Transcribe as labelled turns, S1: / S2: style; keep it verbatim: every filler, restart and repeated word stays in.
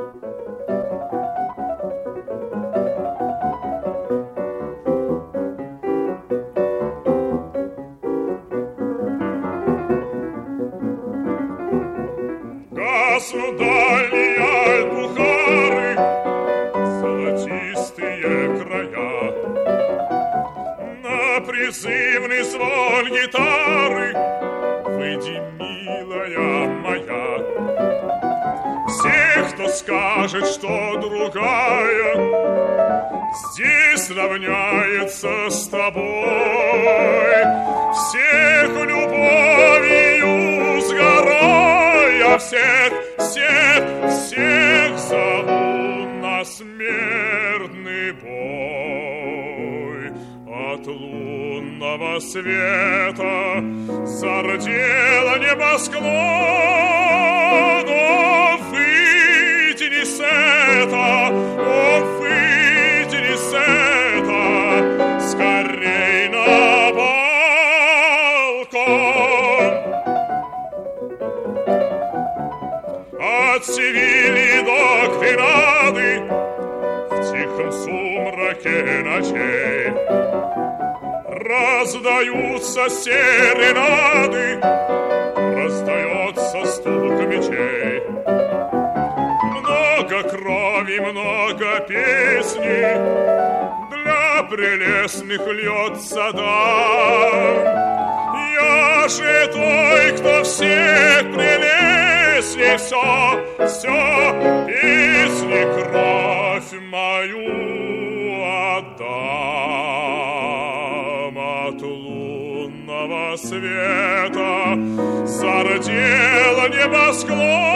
S1: Гаснут дальние Альт-Бухары, золотистые края. На призывный звон гитары выйди, милая моя. Всех, кто скажет, что другая, здесь равняется с тобой. Всех любовью сгорая, всех, всех, всех зову на смертный бой. От лунного света зардела небосклон. О, выйди с это, о, выйди с это, скорей на балкон. От Севильи до Гренады в тихом сумраке ночей раздаются серенады, раздается стук мечей. Много крови, много песни, для прелестных льется дар. Я же той, кто всех прелестней, все, все, песни, кровь мою отдам. От лунного света зардела небосклон.